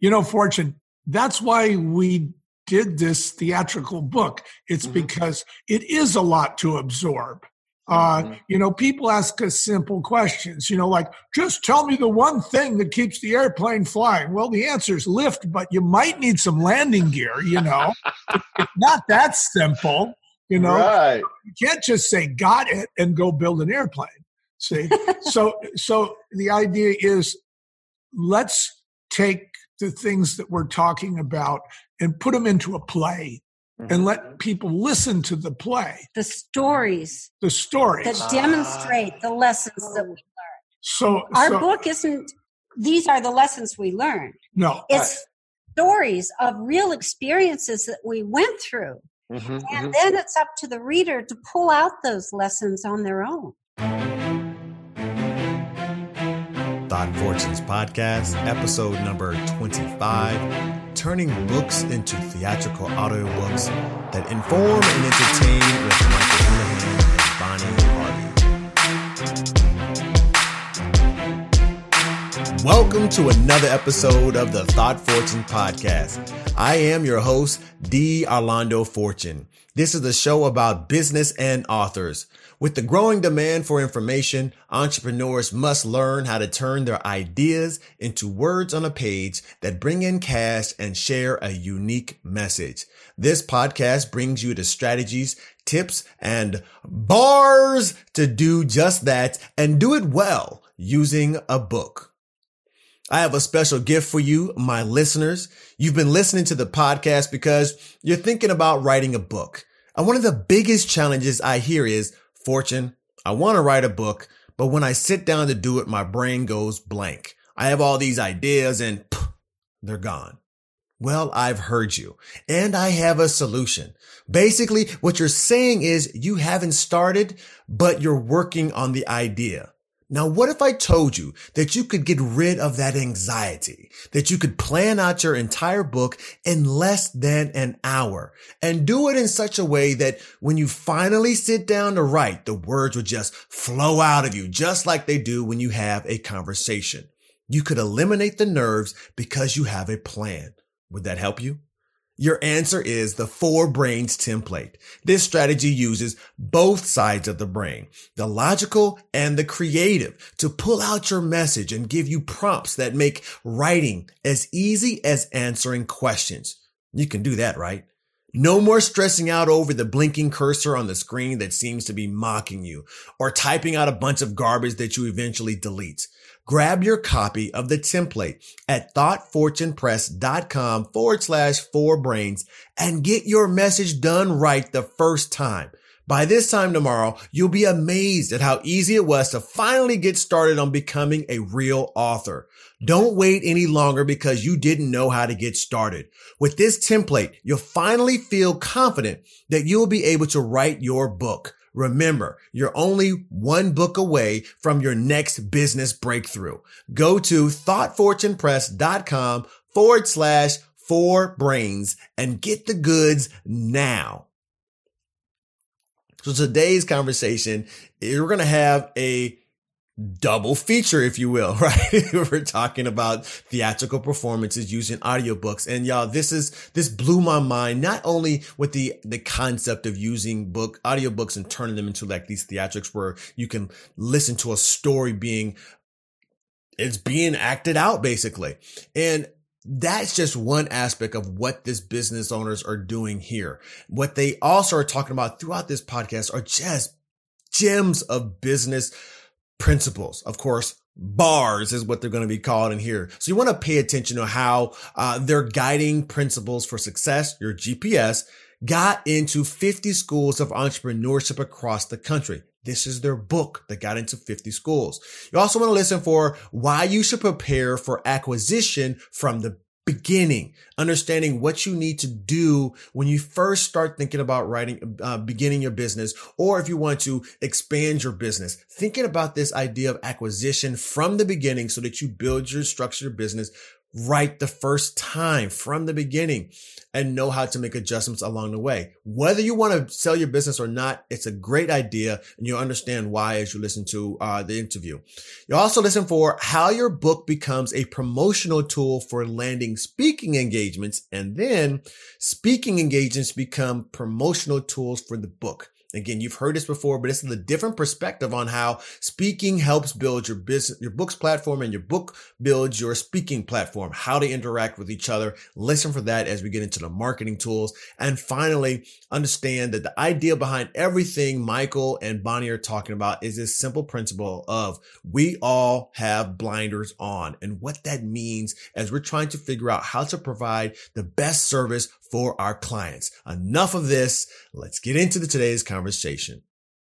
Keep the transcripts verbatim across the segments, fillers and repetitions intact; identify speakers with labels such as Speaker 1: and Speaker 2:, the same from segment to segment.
Speaker 1: You know, Fortune, that's why we did this theatrical book. It's mm-hmm. because it is a lot to absorb. Uh, mm-hmm. You know, people ask us simple questions, you know, like, just tell me the one thing that keeps the airplane flying. Well, the answer is lift, but you might need some landing gear, you know. It's not that simple, you know.
Speaker 2: Right.
Speaker 1: You can't just say, got it, and go build an airplane. See? so, so the idea is, let's take the things that we're talking about and put them into a play. And let people listen to the play.
Speaker 3: The stories.
Speaker 1: The stories.
Speaker 3: That demonstrate the lessons that we learn.
Speaker 1: So
Speaker 3: Our
Speaker 1: so,
Speaker 3: book isn't, these are the lessons we learned.
Speaker 1: No.
Speaker 3: It's I, stories of real experiences that we went through. Mm-hmm, and mm-hmm. then it's up to the reader to pull out those lessons on their own.
Speaker 4: Thought Fortunes Podcast, episode number twenty-five. Turning books into theatrical audiobooks that inform and entertain with Michael Houlihan and Bonnie Harvey. Welcome to another episode of the Thought Fortune Podcast. I am your host, D. Orlando Fortune. This is a show about business and authors. With the growing demand for information, entrepreneurs must learn how to turn their ideas into words on a page that bring in cash and share a unique message. This podcast brings you the strategies, tips, and bars to do just that and do it well using a book. I have a special gift for you, my listeners. You've been listening to the podcast because you're thinking about writing a book. And one of the biggest challenges I hear is, Fortune, I want to write a book, but when I sit down to do it, my brain goes blank. I have all these ideas and pff, they're gone. Well, I've heard you, and I have a solution. Basically, what you're saying is you haven't started, but you're working on the idea. Now, what if I told you that you could get rid of that anxiety, that you could plan out your entire book in less than an hour and do it in such a way that when you finally sit down to write, the words would just flow out of you, just like they do when you have a conversation. You could eliminate the nerves because you have a plan. Would that help you? Your answer is the Four Brains template. This strategy uses both sides of the brain, the logical and the creative, to pull out your message and give you prompts that make writing as easy as answering questions. You can do that, right? No more stressing out over the blinking cursor on the screen that seems to be mocking you, or typing out a bunch of garbage that you eventually delete. Grab your copy of the template at thoughtfortunepress.com forward slash four brains and get your message done right the first time. By this time tomorrow, you'll be amazed at how easy it was to finally get started on becoming a real author. Don't wait any longer because you didn't know how to get started. With this template, you'll finally feel confident that you'll be able to write your book. Remember, you're only one book away from your next business breakthrough. Go to thoughtfortunepress.com forward slash four brains and get the goods now. So today's conversation, we're going to have a double feature, if you will, right? We're talking about theatrical performances using audiobooks. And y'all, this is, this blew my mind, not only with the, the concept of using book, audiobooks and turning them into like these theatrics where you can listen to a story being, it's being acted out basically. And that's just one aspect of what this business owners are doing here. What they also are talking about throughout this podcast are just gems of business principles. Of course, bars is what they're going to be called in here. So you want to pay attention to how uh, their guiding principles for success, your G P S, got into fifty schools of entrepreneurship across the country. This is their book that got into fifty schools. You also want to listen for why you should prepare for acquisition from the beginning, understanding what you need to do when you first start thinking about writing, uh, beginning your business, or if you want to expand your business, thinking about this idea of acquisition from the beginning so that you build your structure business right the first time from the beginning and know how to make adjustments along the way. Whether you want to sell your business or not, it's a great idea, and you'll understand why as you listen to uh, the interview. You'll also listen for how your book becomes a promotional tool for landing speaking engagements, and then speaking engagements become promotional tools for the book. Again, you've heard this before, but this is a different perspective on how speaking helps build your business, your book's platform, and your book builds your speaking platform, how they interact with each other. Listen for that as we get into the marketing tools. And finally, understand that the idea behind everything Michael and Bonnie are talking about is this simple principle of we all have blinders on, and what that means as we're trying to figure out how to provide the best service for our clients. Enough of this. Let's get into the, today's conversation.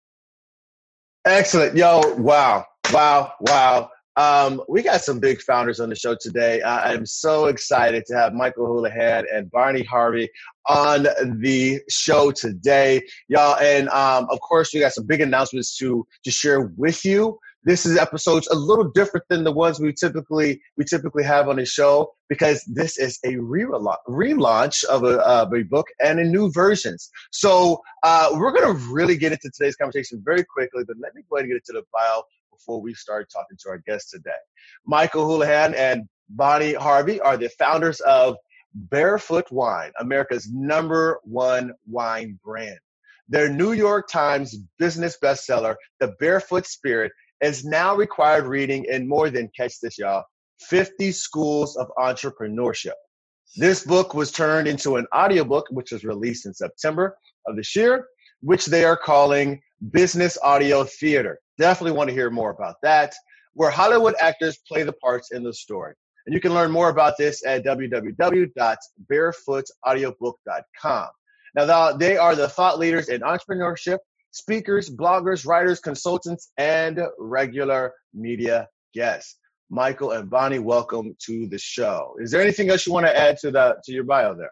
Speaker 2: Excellent. Yo, wow, wow, wow. Um, we got some big founders on the show today. I am so excited to have Michael Houlihan and Bonnie Harvey on the show today. Y'all, and um, of course, we got some big announcements to, to share with you. This is episodes a little different than the ones we typically we typically have on the show, because this is a relaunch, relaunch of a, of a book and a new versions. So uh, we're going to really get into today's conversation very quickly, but let me go ahead and get into the bio before we start talking to our guests today. Michael Houlihan and Bonnie Harvey are the founders of Barefoot Wine, America's number one wine brand. Their New York Times business bestseller, The Barefoot Spirit, is now required reading in more than, catch this, y'all, fifty schools of entrepreneurship. This book was turned into an audiobook, which was released in September of this year, which they are calling Business Audio Theater. Definitely want to hear more about that, where Hollywood actors play the parts in the story. And you can learn more about this at w w w dot barefoot audiobook dot com. Now, they are the thought leaders in entrepreneurship, speakers, bloggers, writers, consultants, and regular media guests. Michael and Bonnie, welcome to the show. Is there anything else you want to add to the to your bio there?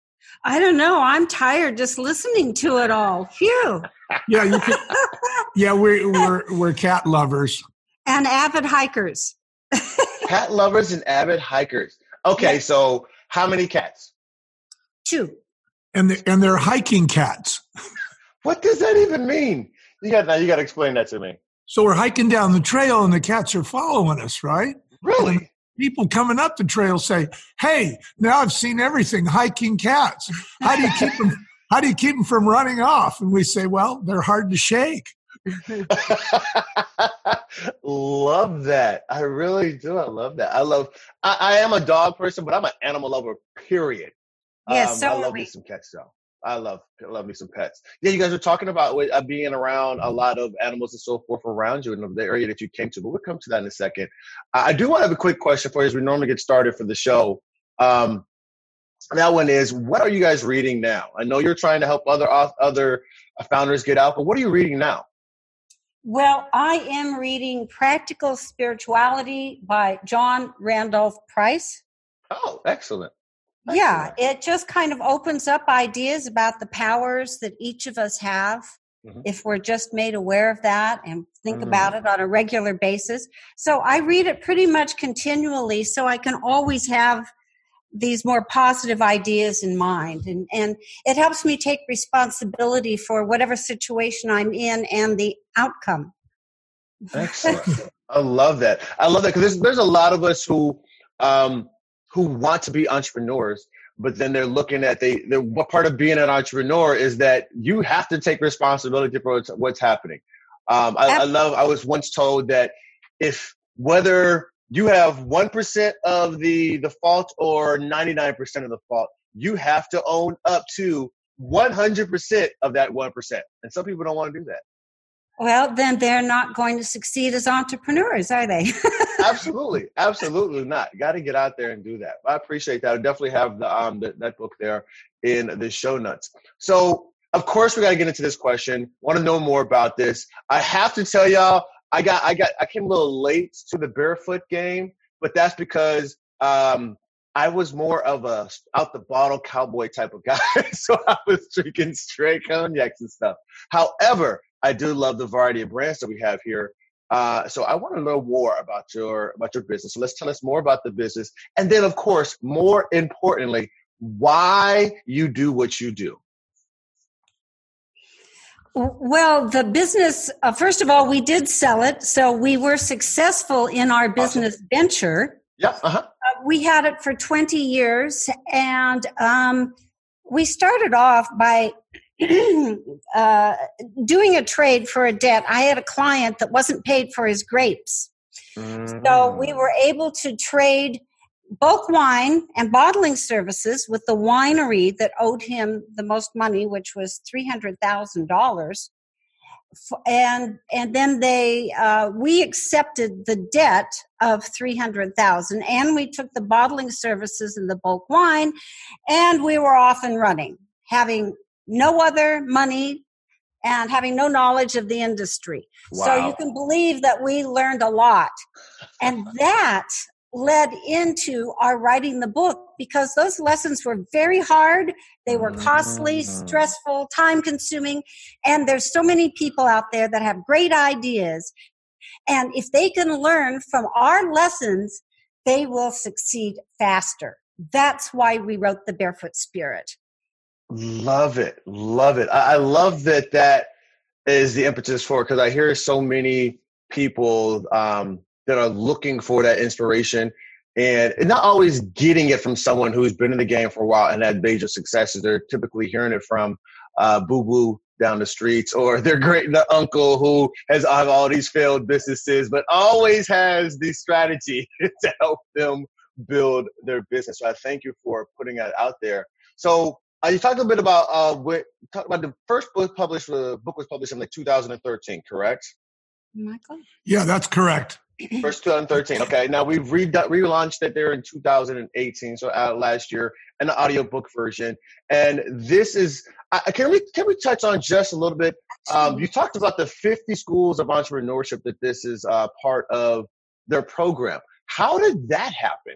Speaker 3: I don't know. I'm tired just listening to it all. Phew.
Speaker 1: Yeah, you can, yeah, we're we're we're cat lovers
Speaker 3: and avid hikers.
Speaker 2: Cat lovers and avid hikers. Okay, yes. So how many cats?
Speaker 3: Two.
Speaker 1: And the, and they're hiking cats.
Speaker 2: What does that even mean? You got now. You got to explain that to me.
Speaker 1: So we're hiking down the trail, and the cats are following us, right?
Speaker 2: Really?
Speaker 1: And people coming up the trail say, "Hey, now I've seen everything. Hiking cats. How do you keep them? How do you keep them from running off?" And we say, "Well, they're hard to shake."
Speaker 2: Love that. I really do. I love that. I love. I, I am a dog person, but I'm an animal lover. Period.
Speaker 3: Yes,
Speaker 2: um,
Speaker 3: so
Speaker 2: I love me some cats, though. I love I love me some pets. Yeah, you guys were talking about uh, being around a lot of animals and so forth around you in the area that you came to, but we'll come to that in a second. I do want to have a quick question for you as we normally get started for the show. Um, that one is, what are you guys reading now? I know you're trying to help other other founders get out, but what are you reading now?
Speaker 3: Well, I am reading Practical Spirituality by John Randolph Price.
Speaker 2: Oh, excellent.
Speaker 3: Yeah, it just kind of opens up ideas about the powers that each of us have, mm-hmm. if we're just made aware of that and think mm. about it on a regular basis. So I read it pretty much continually so I can always have these more positive ideas in mind. And, and it helps me take responsibility for whatever situation I'm in and the outcome.
Speaker 2: Excellent. I love that. I love that because there's, there's a lot of us who um, – who want to be entrepreneurs, but then they're looking at they, the what part of being an entrepreneur is that you have to take responsibility for what's, what's happening. Um, I, I love, I was once told that if whether you have one percent of the, the fault or ninety-nine percent of the fault, you have to own up to one hundred percent of that one percent. And some people don't want to do that.
Speaker 3: Well, then they're not going to succeed as entrepreneurs, are they?
Speaker 2: Absolutely. Absolutely not. Got to get out there and do that. I appreciate that. I definitely have the, um, the, that book there in the show notes. So, of course, we got to get into this question. Want to know more about this. I have to tell y'all, I got, I got, I came a little late to the Barefoot game, but that's because um, I was more of a out the bottle cowboy type of guy. So I was drinking straight cognacs and stuff. However, I do love the variety of brands that we have here Uh, so I want to know more about your about your business. So let's tell us more about the business, and then, of course, more importantly, why you do what you do.
Speaker 3: Well, the business, uh, first of all, we did sell it. So we were successful in our business awesome. venture.
Speaker 2: Yeah. Uh-huh.
Speaker 3: Uh, we had it for twenty years. And um, we started off by uh, doing a trade for a debt. I had a client that wasn't paid for his grapes. Mm. So we were able to trade bulk wine and bottling services with the winery that owed him the most money, which was three hundred thousand dollars. And and then they uh, we accepted the debt of three hundred thousand dollars, and we took the bottling services and the bulk wine, and we were off and running, having no other money and having no knowledge of the industry. Wow. So you can believe that we learned a lot. And that led into our writing the book, because those lessons were very hard. They were costly, stressful, time consuming. And there's so many people out there that have great ideas. And if they can learn from our lessons, they will succeed faster. That's why we wrote The Barefoot Spirit.
Speaker 2: Love it. Love it. I, I love that that is the impetus for it, because I hear so many people um, that are looking for that inspiration and not always getting it from someone who's been in the game for a while and had major successes. They're typically hearing it from uh, boo-boo down the streets, or their great the uncle who has all these failed businesses, but always has the strategy to help them build their business. So I thank you for putting that out there. So uh, you talked a bit about uh, what, talked about the first book published. The book was published in like two thousand thirteen, correct?
Speaker 3: Michael?
Speaker 1: Yeah, that's correct.
Speaker 2: First two thousand thirteen. Okay. Now we've re- relaunched it there in two thousand eighteen, so out last year, an audiobook version. And this is, uh, can we can we touch on just a little bit? Um, you talked about the fifty schools of entrepreneurship that this is uh, part of their program. How did that happen?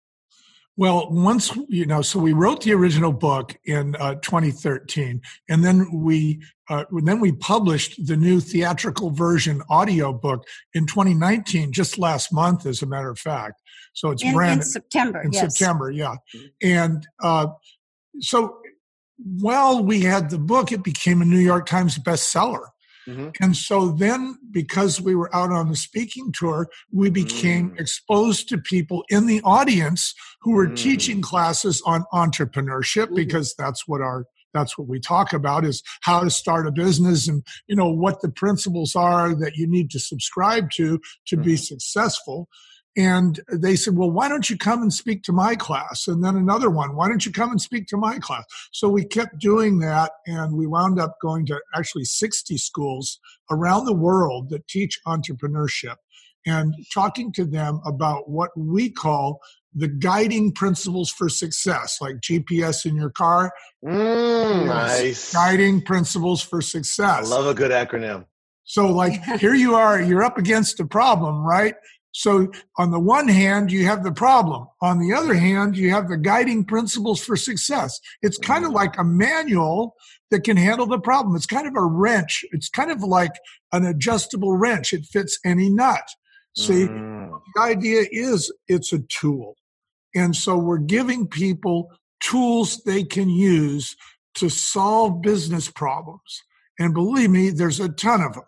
Speaker 1: Well, once, you know, so we wrote the original book in uh, twenty thirteen, and then we uh, then we published the new theatrical version audio book in twenty nineteen, just last month, as a matter of fact. So it's
Speaker 3: in,
Speaker 1: brand
Speaker 3: in September.
Speaker 1: In
Speaker 3: yes.
Speaker 1: September, yeah. And uh, so while we had the book, it became a New York Times bestseller. Mm-hmm. And so then, because we were out on the speaking tour, we became mm. exposed to people in the audience who were mm. teaching classes on entrepreneurship, mm. because that's what our that's what we talk about, is how to start a business and, you know, what the principles are that you need to subscribe to to mm. be successful. And they said, well, why don't you come and speak to my class? And then another one, why don't you come and speak to my class? So we kept doing that, and we wound up going to actually sixty schools around the world that teach entrepreneurship, and talking to them about what we call the guiding principles for success, like G P S in your car.
Speaker 2: Mm, nice.
Speaker 1: Guiding principles for success.
Speaker 2: I love a good acronym.
Speaker 1: So like, here you are, you're up against a problem, right? So on the one hand, you have the problem. On the other hand, you have the guiding principles for success. It's kind of like a manual that can handle the problem. It's kind of a wrench. It's kind of like an adjustable wrench. It fits any nut. See, mm. the idea is it's a tool. And so we're giving people tools they can use to solve business problems. And believe me, there's a ton of them.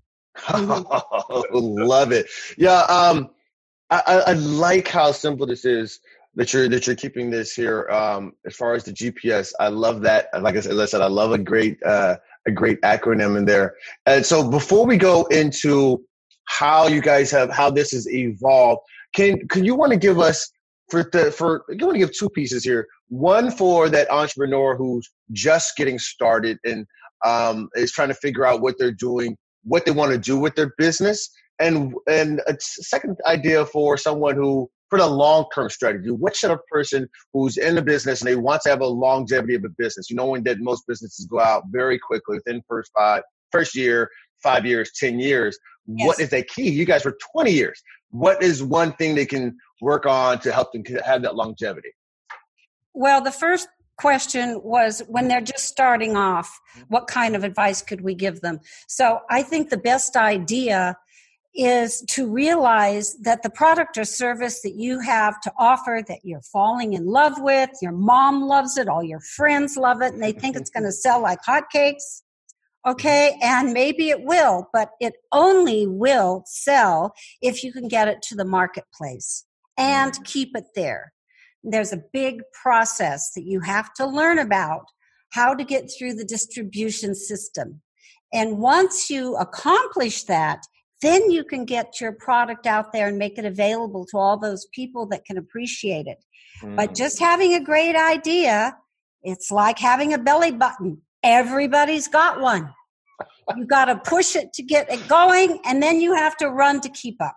Speaker 2: Oh, love it. Yeah, um, I, I like how simple this is that you're that you're keeping this here. Um, as far as the G P S, I love that. Like I said, as I said, I love a great uh, a great acronym in there. And so, before we go into how you guys have how this has evolved, can can you want to give us for the for you want to give two pieces here? One for that entrepreneur who's just getting started and um, is trying to figure out what they're doing, what they want to do with their business, and and a second idea for someone who, for the long-term strategy, what should a person who's in the business and they want to have a longevity of a business, you knowing that most businesses go out very quickly within first five, first year, five years, ten years. Yes. What is the key? You guys for twenty years. What is one thing they can work on to help them have that longevity?
Speaker 3: Well, the first question was, when they're just starting off, what kind of advice could we give them? So I think the best idea is to realize that the product or service that you have to offer, that you're falling in love with, your mom loves it, all your friends love it, and they think it's going to sell like hotcakes. Okay, and maybe it will, but it only will sell if you can get it to the marketplace and keep it there. There's a big process that you have to learn about, how to get through the distribution system. And once you accomplish that, then you can get your product out there and make it available to all those people that can appreciate it. Mm. But just having a great idea, it's like having a belly button. Everybody's got one. You got to push it to get it going, and then you have to run to keep up.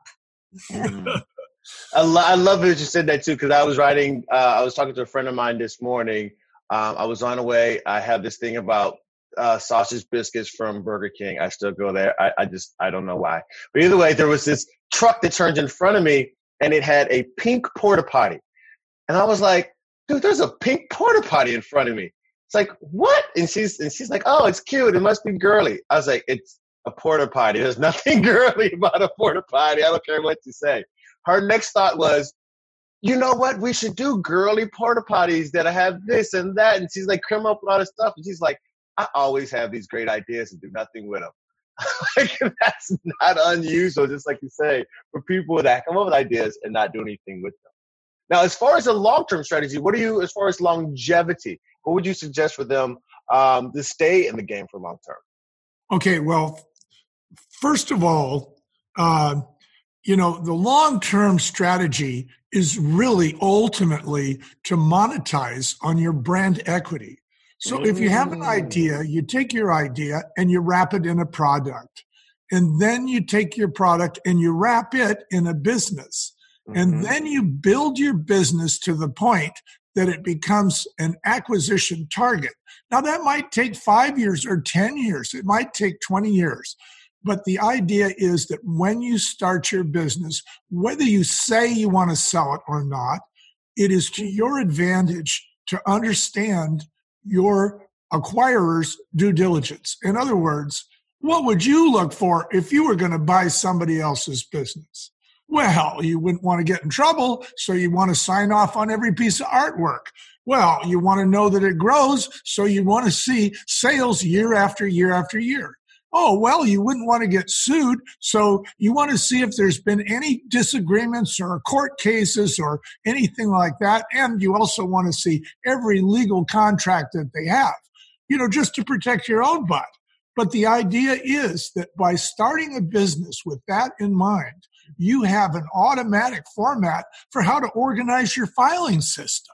Speaker 2: Mm. I, lo- I love that you said that too, because I was writing, uh, I was talking to a friend of mine this morning. Um, I was on the way. I have this thing about uh, sausage biscuits from Burger King. I still go there. I, I just, I don't know why. But either way, there was this truck that turned in front of me, and it had a pink porta potty. And I was like, dude, there's a pink porta potty in front of me. It's like, what? And she's and she's like, oh, it's cute. It must be girly. I was like, it's a porta potty. There's nothing girly about a porta potty. I don't care what you say. Her next thought was, you know what? We should do girly porta potties that have this and that. And she's like, come up with all this stuff. And she's like, I always have these great ideas and do nothing with them. Like, that's not unusual, just like you say, for people that come up with ideas and not do anything with them. Now, as far as a long-term strategy, what do you, as far as longevity, what would you suggest for them um, to stay in the game for long-term?
Speaker 1: Okay, well, first of all, uh, you know, the long-term strategy is really ultimately to monetize on your brand equity. So if you have an idea, you take your idea and you wrap it in a product. And then you take your product and you wrap it in a business. Mm-hmm. And then you build your business to the point that it becomes an acquisition target. Now, that might take five years or ten years. It might take twenty years. But the idea is that when you start your business, whether you say you want to sell it or not, it is to your advantage to understand your acquirer's due diligence. In other words, what would you look for if you were going to buy somebody else's business? Well, you wouldn't want to get in trouble, so you want to sign off on every piece of artwork. Well, you want to know that it grows, so you want to see sales year after year after year. Oh, well, you wouldn't want to get sued, so you want to see if there's been any disagreements or court cases or anything like that, and you also want to see every legal contract that they have, you know, just to protect your own butt. But the idea is that by starting a business with that in mind, you have an automatic format for how to organize your filing system.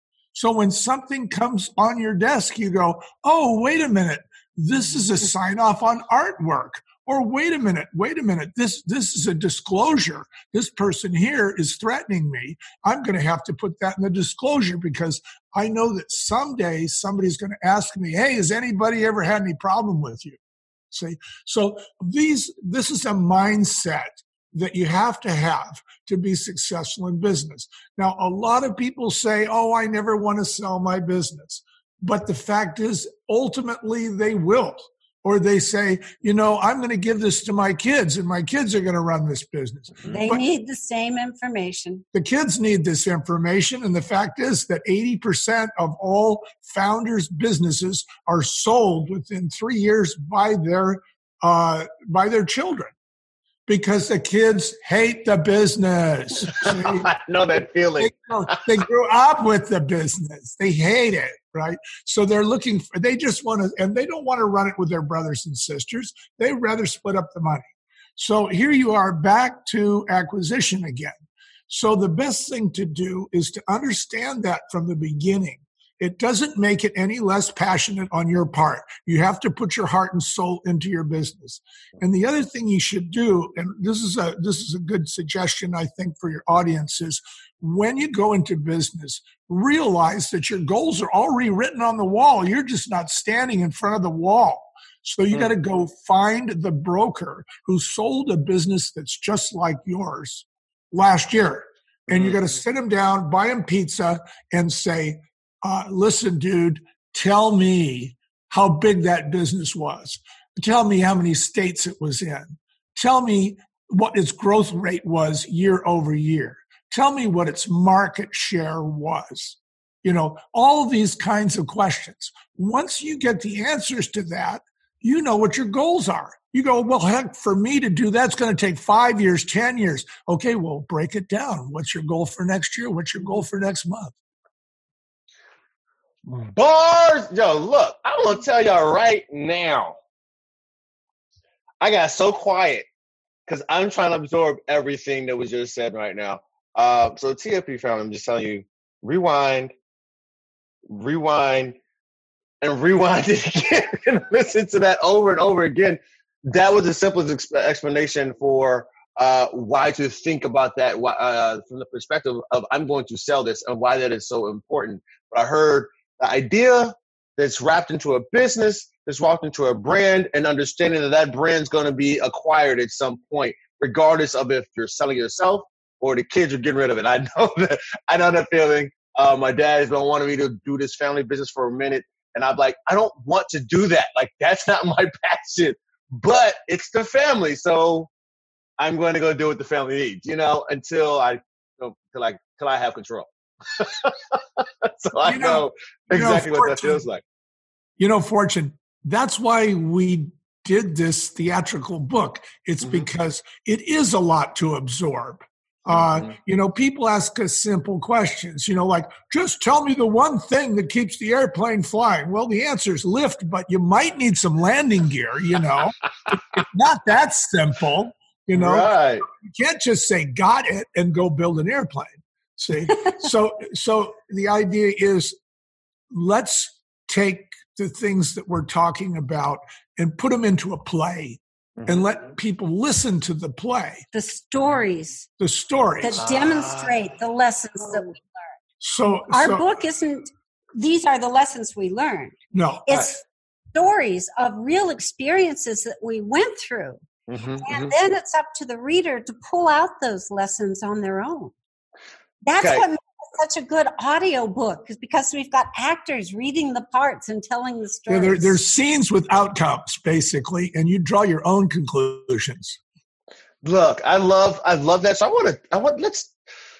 Speaker 1: So when something comes on your desk, you go, oh, wait a minute. This is a sign off on artwork. Or wait a minute, wait a minute. This, this is a disclosure. This person here is threatening me. I'm going to have to put that in the disclosure because I know that someday somebody's going to ask me, hey, has anybody ever had any problem with you? See, so these, this is a mindset that you have to have to be successful in business. Now, a lot of people say, oh, I never want to sell my business. But the fact is, ultimately, they will. Or they say, you know, I'm going to give this to my kids, and my kids are going to run this business.
Speaker 3: They
Speaker 1: but
Speaker 3: need the same information.
Speaker 1: The kids need this information, and the fact is that eighty percent of all founders' businesses are sold within three years by their uh, by their children. Because the kids hate the business.
Speaker 2: I know that feeling.
Speaker 1: They, they grew up with the business. They hate it, right? So they're looking for, they just want to, and they don't want to run it with their brothers and sisters. They'd rather split up the money. So here you are back to acquisition again. So the best thing to do is to understand that from the beginning. It doesn't make it any less passionate on your part. You have to put your heart and soul into your business. And the other thing you should do, and this is a this is a good suggestion, I think, for your audience, is when you go into business, realize that your goals are already written on the wall. You're just not standing in front of the wall. So you got to go find the broker who sold a business that's just like yours last year. And you got to sit him down, buy him pizza, and say, Uh, listen, dude, tell me how big that business was. Tell me how many states it was in. Tell me what its growth rate was year over year. Tell me what its market share was. You know, all of these kinds of questions. Once you get the answers to that, you know what your goals are. You go, well, heck, for me to do that, it's going to take five years, ten years. Okay, well, break it down. What's your goal for next year? What's your goal for next month?
Speaker 2: Bars, yo, look, I'm going to tell y'all right now. I got so quiet because I'm trying to absorb everything that was just said right now. Uh, so T F P family, I'm just telling you, rewind, rewind, and rewind it again and listen to that over and over again. That was the simplest ex- explanation for uh, why to think about that uh, from the perspective of I'm going to sell this and why that is so important. But I heard the idea that's wrapped into a business, that's wrapped into a brand, and understanding that that brand's going to be acquired at some point, regardless of if you're selling yourself or the kids are getting rid of it. I know that. I know that feeling. Uh, my dad has been wanting me to do this family business for a minute, and I'm like, I don't want to do that. Like, that's not my passion. But it's the family, so I'm going to go do what the family needs, you know, until I, until I, until I have control. So I
Speaker 1: you
Speaker 2: know,
Speaker 1: know
Speaker 2: exactly
Speaker 1: you know,
Speaker 2: what that feels like.
Speaker 1: You know, Fortune, that's why we did this theatrical book. It's mm-hmm. because it is a lot to absorb. Uh, mm-hmm. You know, people ask us simple questions, you know, like, just tell me the one thing that keeps the airplane flying. Well, the answer is lift, but you might need some landing gear, you know. It's not that simple, you know.
Speaker 2: Right.
Speaker 1: You can't just say, got it, and go build an airplane. See, so so the idea is, let's take the things that we're talking about and put them into a play mm-hmm. and let people listen to the play.
Speaker 3: The stories.
Speaker 1: The stories.
Speaker 3: That demonstrate uh, the lessons that we learned.
Speaker 1: So
Speaker 3: Our
Speaker 1: so,
Speaker 3: book isn't, these are the lessons we learned.
Speaker 1: No.
Speaker 3: It's I, stories of real experiences that we went through. Mm-hmm, and mm-hmm. then it's up to the reader to pull out those lessons on their own. That's okay. what makes it such a good audio book, is because we've got actors reading the parts and telling the stories.
Speaker 1: Yeah, there, there's scenes with outcomes, basically, and you draw your own conclusions.
Speaker 2: Look, I love, I love that. So I want to, I want, let's,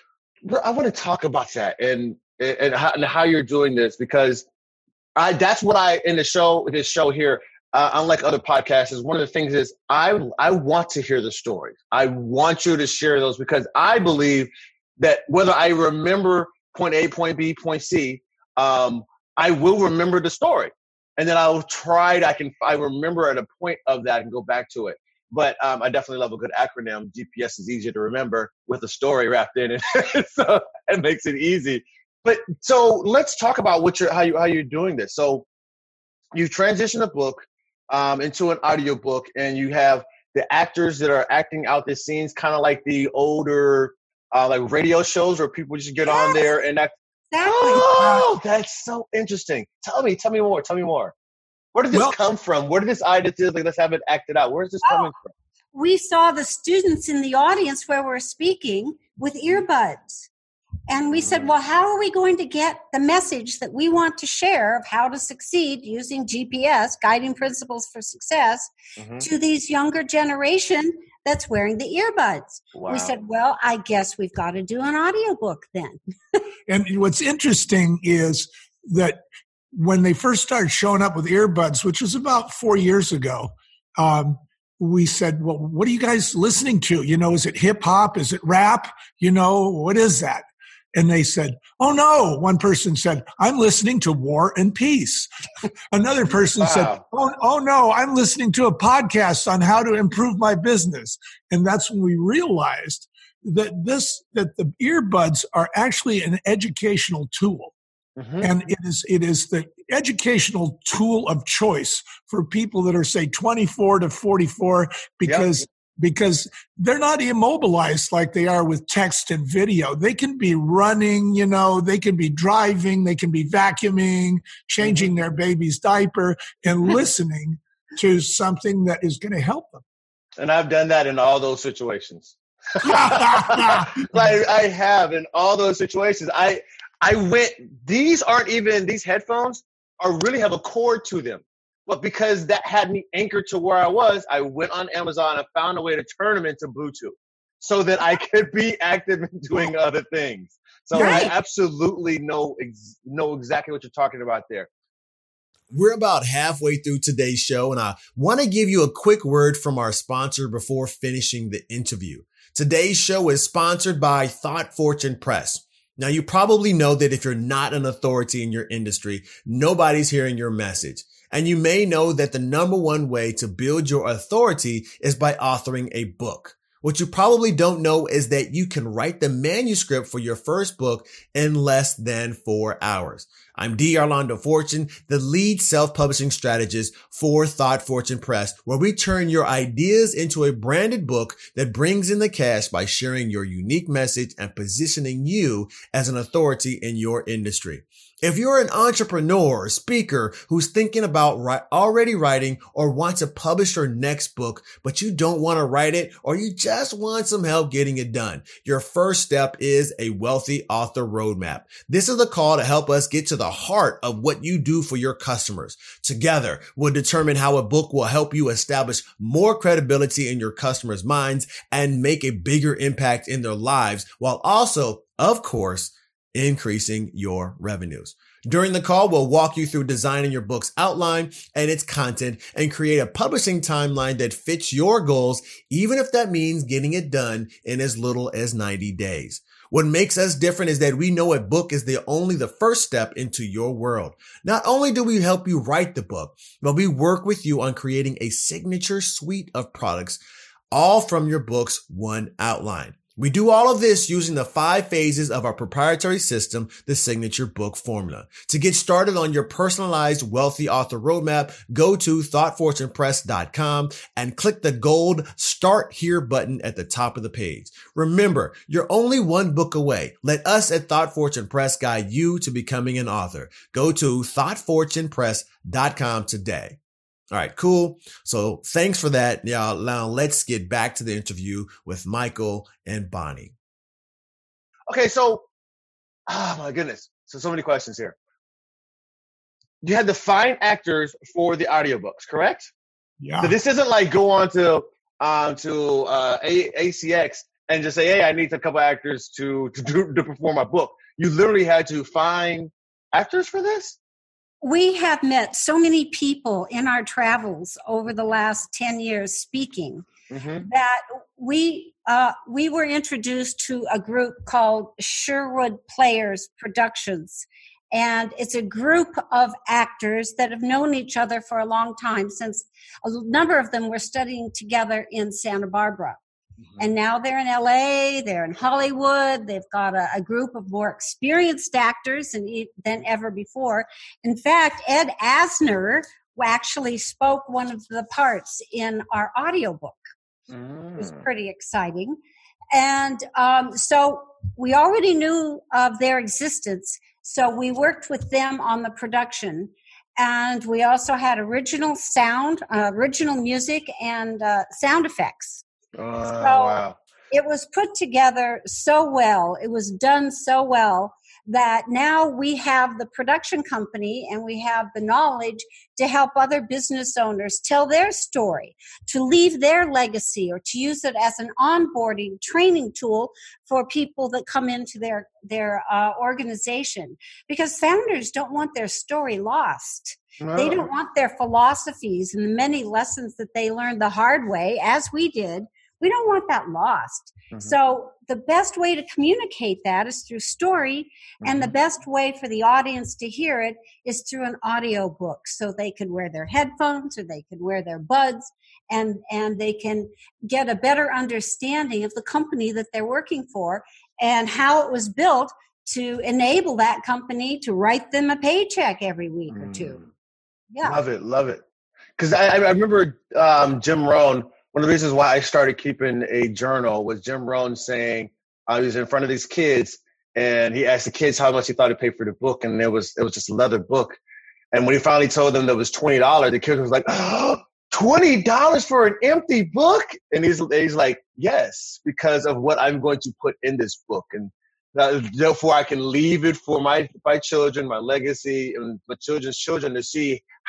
Speaker 2: I want to talk about that and and how, and how you're doing this, because I, that's what I in the show, this show here. Uh, unlike other podcasts, is one of the things is I I want to hear the stories. I want you to share those, because I believe that whether I remember point A, point B, point C, um, I will remember the story. And then I'll try to, I can, I remember at a point of that and go back to it. But um, I definitely love a good acronym. G P S is easier to remember with a story wrapped in it. So it makes it easy. But so let's talk about what you're, how you, how you're doing this. So you transition a book um, into an audio book, and you have the actors that are acting out the scenes, kind of like the older, Uh, like radio shows where people just get yes. on there and act.
Speaker 3: Exactly.
Speaker 2: Oh, that's so interesting. Tell me, tell me more, tell me more. Where did this well, come from? Where did this idea, like, let's have it acted out? Where is this oh, coming from?
Speaker 3: We saw the students in the audience where we're speaking with earbuds. And we said, well, how are we going to get the message that we want to share of how to succeed using G P S, Guiding Principles for Success, mm-hmm. to these younger generation that's wearing the earbuds? Wow. We said, well, I guess we've got to do an audiobook then.
Speaker 1: And what's interesting is that when they first started showing up with earbuds, which was about four years ago, um, we said, well, what are you guys listening to? You know, is it hip hop? Is it rap? You know, what is that? And they said, oh, no. One person said, I'm listening to War and Peace. Another person wow. said, oh, oh, no, I'm listening to a podcast on how to improve my business. And that's when we realized that this, that the earbuds are actually an educational tool. Mm-hmm. And it is, it is the educational tool of choice for people that are, say, twenty-four to forty-four, because yep. because they're not immobilized like they are with text and video. They can be running, you know, they can be driving, they can be vacuuming, changing their baby's diaper, and listening to something that is going to help them.
Speaker 2: And I've done that in all those situations. Like I have in all those situations. I I went, these aren't even, these headphones are really have a cord to them. But because that had me anchored to where I was, I went on Amazon and found a way to turn them into Bluetooth so that I could be active in doing other things. So right. I absolutely know, ex- know exactly what you're talking about there.
Speaker 4: We're about halfway through today's show, and I want to give you a quick word from our sponsor before finishing the interview. Today's show is sponsored by Thought Fortune Press. Now, you probably know that if you're not an authority in your industry, nobody's hearing your message. And you may know that the number one way to build your authority is by authoring a book. What you probably don't know is that you can write the manuscript for your first book in less than four hours. I'm D. Orlando Fortune, the lead self-publishing strategist for Thought Fortune Press, where we turn your ideas into a branded book that brings in the cash by sharing your unique message and positioning you as an authority in your industry. If you're an entrepreneur or speaker who's thinking about ri- already writing or wants to publish your next book, but you don't want to write it or you just want some help getting it done, your first step is a Wealthy Author Roadmap. This is the call to help us get to the heart of what you do for your customers. Together, we'll determine how a book will help you establish more credibility in your customers' minds and make a bigger impact in their lives, while also, of course, increasing your revenues. During the call, we'll walk you through designing your book's outline and its content and create a publishing timeline that fits your goals, even if that means getting it done in as little as ninety days. What makes us different is that we know a book is the only the first step into your world. Not only do we help you write the book, but we work with you on creating a signature suite of products, all from your book's one outline. We do all of this using the five phases of our proprietary system, the Signature Book Formula. To get started on your personalized Wealthy Author Roadmap, go to thought fortune press dot com and click the gold Start Here button at the top of the page. Remember, you're only one book away. Let us at Thought Fortune Press guide you to becoming an author. Go to thought fortune press dot com today. All right, cool. So thanks for that. Now, now let's get back to the interview with Michael and Bonnie.
Speaker 2: Okay, so, oh my goodness. So, so many questions here. You had to find actors for the audiobooks, correct?
Speaker 1: Yeah.
Speaker 2: So this isn't like go on to um, to uh, A C X and just say, hey, I need a couple actors to, to, do, to perform my book. You literally had to find actors for this?
Speaker 3: We have met so many people in our travels over the last ten years speaking mm-hmm. that we uh, we were introduced to a group called Sherwood Players Productions. And it's a group of actors that have known each other for a long time, since a number of them were studying together in Santa Barbara. And now they're in L A, they're in Hollywood, they've got a, a group of more experienced actors than, than ever before. In fact, Ed Asner actually spoke one of the parts in our audiobook. Mm. It was pretty exciting. And um, so we already knew of their existence, so we worked with them on the production. And we also had original sound, uh, original music, and uh, sound effects.
Speaker 2: Oh,
Speaker 3: so
Speaker 2: wow.
Speaker 3: It was put together so well. It was done so well that now we have the production company and we have the knowledge to help other business owners tell their story, to leave their legacy, or to use it as an onboarding training tool for people that come into their, their uh, organization. Because founders don't want their story lost. No. They don't want their philosophies and the many lessons that they learned the hard way, as we did. We don't want that lost. Mm-hmm. So the best way to communicate that is through story, mm-hmm. and the best way for the audience to hear it is through an audio book. So they can wear their headphones or they can wear their buds, and, and they can get a better understanding of the company that they're working for and how it was built to enable that company to write them a paycheck every week mm. or two. Yeah.
Speaker 2: Love it. Love it. Because I, I remember um, Jim Rohn. One of the reasons why I started keeping a journal was Jim Rohn saying, uh, he was in front of these kids and he asked the kids how much he thought he'd pay for the book. And it was, it was just a leather book. And when he finally told them that it was twenty dollars, the kids was like, oh, twenty dollars for an empty book? And he's, he's like, yes, because of what I'm going to put in this book. And uh, therefore I can leave it for my, my children, my legacy, and my children's children to see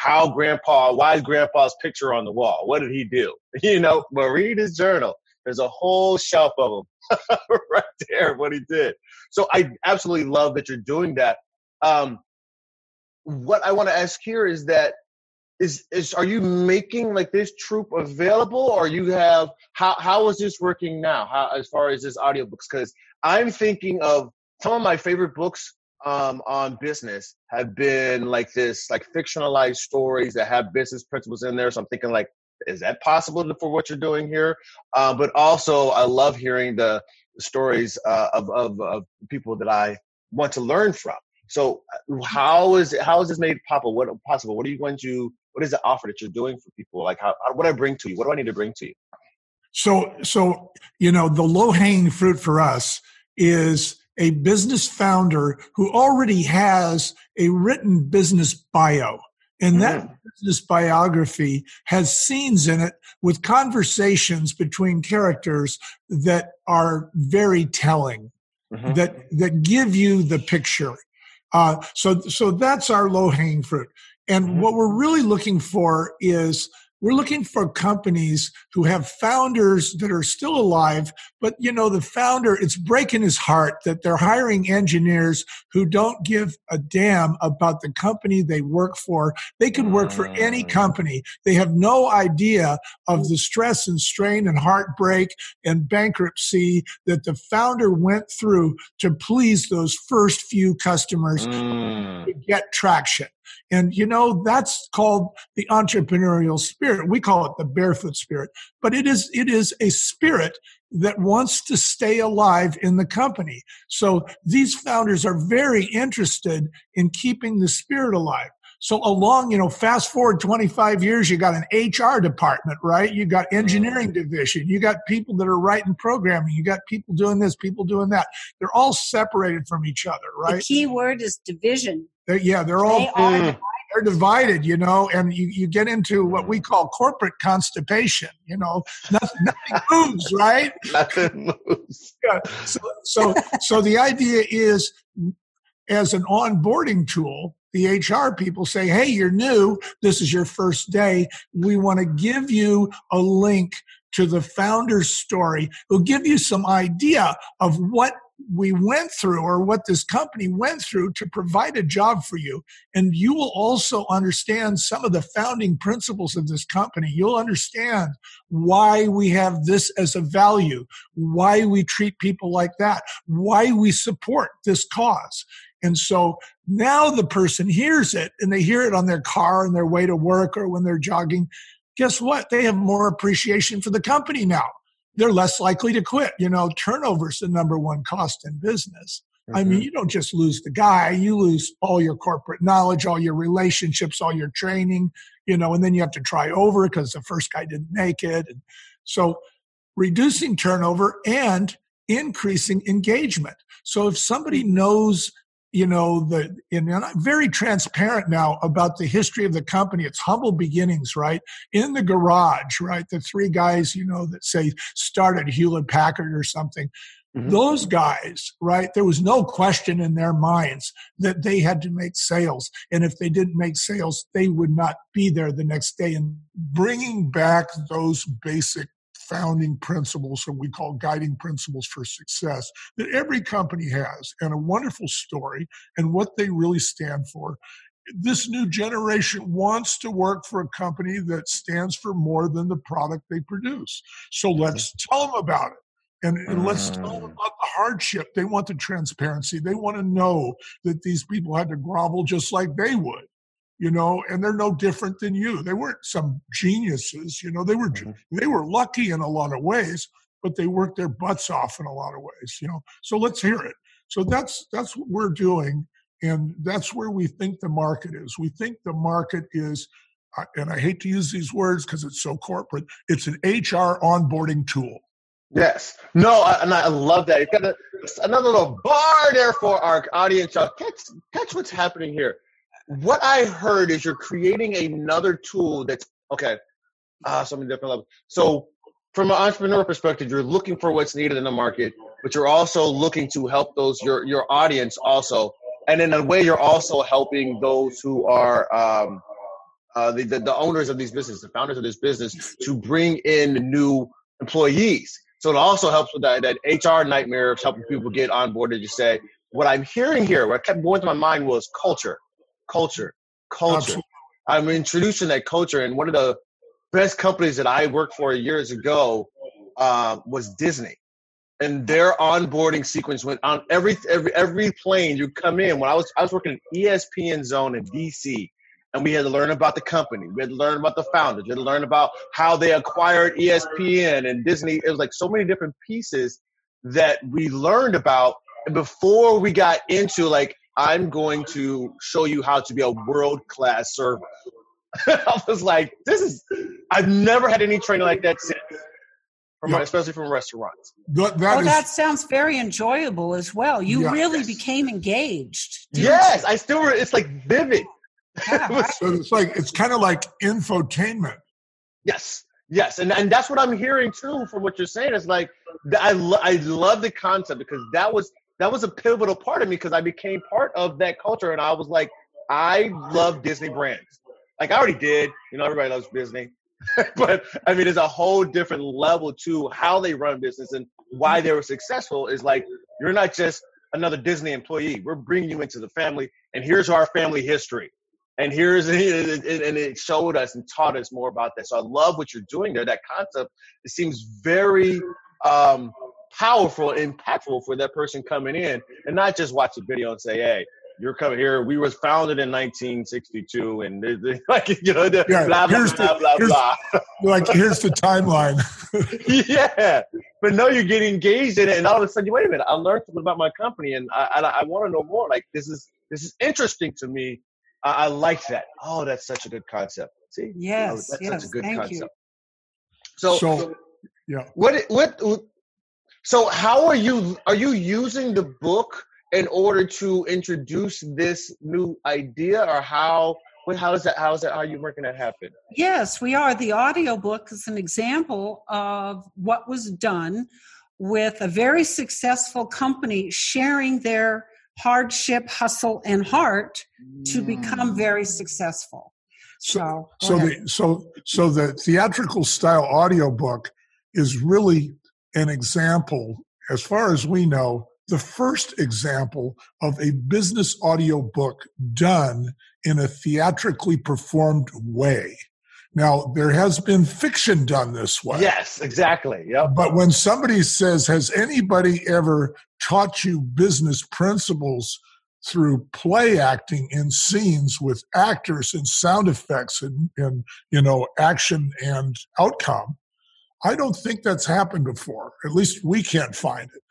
Speaker 2: how grandpa, why is grandpa's picture on the wall? What did he do? You know, but read his journal. There's a whole shelf of them right there, what he did. So I absolutely love that you're doing that. Um, what I want to ask here is that, is, is are you making like this troop available, or you have, how how is this working now, how, as far as this audiobooks? Because I'm thinking of some of my favorite books um, on business have been like this, like fictionalized stories that have business principles in there. So I'm thinking like, is that possible for what you're doing here? Uh, but also, I love hearing the stories uh, of, of of people that I want to learn from. So, how is it, how is this made possible? What possible? What are you going to? What is the offer that you're doing for people? Like, how, what do I bring to you? What do I need to bring to you?
Speaker 1: So, so you know, the low hanging fruit for us is a business founder who already has a written business bio. And that mm. business biography has scenes in it with conversations between characters that are very telling, mm-hmm. that that give you the picture. Uh, so, so that's our low-hanging fruit. And mm-hmm. what we're really looking for is we're looking for companies who have founders that are still alive, but, you know, the founder, it's breaking his heart that they're hiring engineers who don't give a damn about the company they work for. They could work for any company. They have no idea of the stress and strain and heartbreak and bankruptcy that the founder went through to please those first few customers mm. to get traction. And, you know, that's called the entrepreneurial spirit. We call it the barefoot spirit, but it is, it is a spirit that wants to stay alive in the company. So these founders are very interested in keeping the spirit alive. So along, you know, fast forward twenty-five years, you got an H R department, right? You got engineering division. You got people that are writing programming. You got people doing this, people doing that. They're all separated from each other, right?
Speaker 3: The key word is division.
Speaker 1: They're, yeah, they're all
Speaker 3: they are divided.
Speaker 1: They're divided, you know, and you, you get into what we call corporate constipation. You know, nothing, nothing moves, right?
Speaker 2: Nothing moves.
Speaker 1: Yeah. So, so, so the idea is, as an onboarding tool, the H R people say, hey, you're new. This is your first day. We want to give you a link to the founder's story. We'll give you some idea of what we went through or what this company went through to provide a job for you. And you will also understand some of the founding principles of this company. You'll understand why we have this as a value, why we treat people like that, why we support this cause. And so now the person hears it and they hear it on their car on their way to work or when they're jogging. Guess what? They have more appreciation for the company now. They're less likely to quit. You know, turnover is the number one cost in business. Mm-hmm. I mean, you don't just lose the guy. You lose all your corporate knowledge, all your relationships, all your training, you know, and then you have to try over because the first guy didn't make it. And so reducing turnover and increasing engagement. So if somebody knows, you know, the, and I'm very transparent now about the history of the company. It's humble beginnings, right? In the garage, right? The three guys, you know, that say started Hewlett Packard or something. Mm-hmm. Those guys, right? There was no question in their minds that they had to make sales. And if they didn't make sales, they would not be there the next day. And bringing back those basic founding principles, and we call guiding principles for success, that every company has, and a wonderful story and what they really stand for. This new generation wants to work for a company that stands for more than the product they produce. So let's tell them about it. And, and let's tell them about the hardship. They want the transparency. They want to know that these people had to grovel just like they would. You know, and they're no different than you. They weren't some geniuses, you know, they were, mm-hmm. they were lucky in a lot of ways, but they worked their butts off in a lot of ways, you know. So let's hear it. So that's, that's what we're doing. And that's where we think the market is. We think the market is, uh, and I hate to use these words because it's so corporate, it's an H R onboarding tool.
Speaker 2: Yes. No, I, and I love that. You've got a, another little bar there for our audience. Catch, catch what's happening here. What I heard is you're creating another tool that's, okay, uh, something different level. So from an entrepreneur perspective, you're looking for what's needed in the market, but you're also looking to help those, your your audience also. And in a way, you're also helping those who are, um, uh, the, the the owners of these businesses, the founders of this business, to bring in new employees. So it also helps with that, that H R nightmare of helping people get on board. You say, what I'm hearing here, what kept going through my mind was culture, culture, culture. Absolutely. I'm introducing that culture. And one of the best companies that I worked for years ago uh, was Disney. And their onboarding sequence went on every every every plane you come in. When I was I was working in E S P N Zone in D C, and we had to learn about the company. We had to learn about the founders. We had to learn about how they acquired E S P N and Disney. It was like so many different pieces that we learned about. And before we got into like, I'm going to show you how to be a world-class server. I was like, this is, I've never had any training like that since. From, yeah. Especially from restaurants.
Speaker 1: That, that
Speaker 3: oh,
Speaker 1: is,
Speaker 3: that sounds very enjoyable as well. You
Speaker 1: yeah.
Speaker 3: really
Speaker 2: yes.
Speaker 3: became engaged.
Speaker 2: Yes,
Speaker 3: you?
Speaker 2: I still. Re- it's like vivid.
Speaker 3: Yeah, right.
Speaker 1: So it's like it's kind of like infotainment.
Speaker 2: Yes, yes, and and that's what I'm hearing too from what you're saying. It's like I lo- I love the concept because that was that was a pivotal part of me because I became part of that culture and I was like I love Disney brands. Like I already did. You know, everybody loves Disney. But I mean, there's a whole different level to how they run business and why they were successful is like, you're not just another Disney employee. We're bringing you into the family and here's our family history. And here's, and it showed us and taught us more about that. So I love what you're doing there. That concept, it seems very um, powerful, impactful for that person coming in and not just watch a video and say, hey, you're coming here. We were founded in nineteen sixty-two, and they're, they're like you know, the
Speaker 1: yeah,
Speaker 2: blah blah
Speaker 1: here's
Speaker 2: blah
Speaker 1: the,
Speaker 2: blah
Speaker 1: here's,
Speaker 2: blah.
Speaker 1: Like here's the timeline.
Speaker 2: Yeah, but no, you get engaged in it, and all of a sudden, you wait a minute. I learned something about my company, and I I, I want to know more. Like this is this is interesting to me. I, I like that. Oh, that's such a good concept. See,
Speaker 3: yes,
Speaker 2: oh, that's
Speaker 3: yes,
Speaker 2: such a good
Speaker 3: thank
Speaker 2: concept.
Speaker 3: You.
Speaker 2: So,
Speaker 1: so, yeah.
Speaker 2: What what? So, how are you? Are you using the book in order to introduce this new idea, or how, how is that, how is that, how are you making that happen?
Speaker 3: Yes, we are. The audiobook is an example of what was done with a very successful company sharing their hardship, hustle, and heart to become very successful.
Speaker 1: So,
Speaker 3: so,
Speaker 1: so the, so, so the theatrical style audiobook is really an example, as far as we know, the first example of a business audio book done in a theatrically performed way. Now, there has been fiction done this way.
Speaker 2: Yes, exactly. Yep.
Speaker 1: But when somebody says, has anybody ever taught you business principles through play acting in scenes with actors and sound effects and, and you know, action and outcome? I don't think that's happened before. At least we can't find it.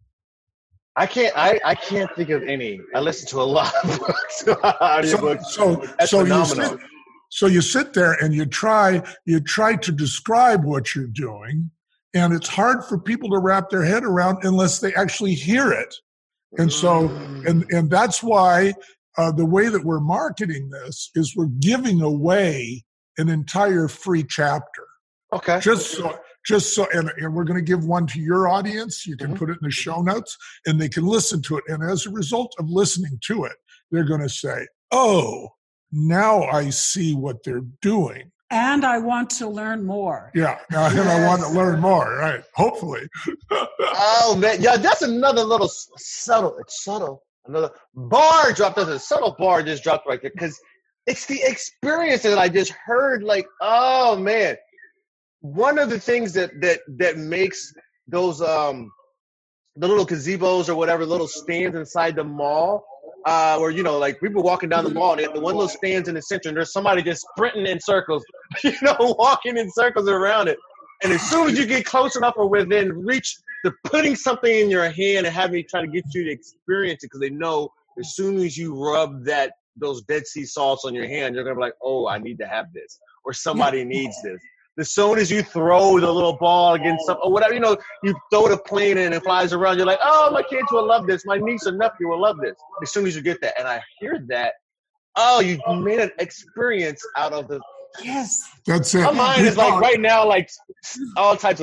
Speaker 2: I can't. I, I can't think of any. I listen to a lot of books, audiobooks.
Speaker 1: So, so,
Speaker 2: That's
Speaker 1: so
Speaker 2: phenomenal.
Speaker 1: you sit, so you sit there and you try. You try to describe what you're doing, and it's hard for people to wrap their head around unless they actually hear it. And so, and and that's why uh, the way that we're marketing this is we're giving away an entire free chapter.
Speaker 2: Okay.
Speaker 1: Just so. Just so, and, and we're going to give one to your audience. You can mm-hmm. put it in the show notes and they can listen to it. And as a result of listening to it, they're going to say, oh, now I see what they're doing.
Speaker 3: And I want to learn more.
Speaker 1: Yeah. Now yes. I want to learn more, right? Hopefully.
Speaker 2: Oh, man. Yeah, that's another little subtle, it's subtle. Another bar dropped. There's a subtle bar just dropped right there because it's the experience that I just heard. Like, oh, man. One of the things that, that, that makes those um the little gazebos or whatever little stands inside the mall, uh, where you know, like people walking down the mall and they have the one little stands in the center, and there's somebody just sprinting in circles, you know, walking in circles around it. And as soon as you get close enough or within reach, they're putting something in your hand and having you try to get you to experience it because they know as soon as you rub that those Dead Sea salts on your hand, you're gonna be like, oh, I need to have this, or somebody needs this. As soon as you throw the little ball against some, or whatever, you know, you throw the plane and it flies around, you're like, oh, my kids will love this. My niece or nephew will love this. As soon as you get that. And I hear that, oh, you made an experience out of the.
Speaker 3: Yes.
Speaker 1: That's it.
Speaker 2: My mind is like right now, like all types of.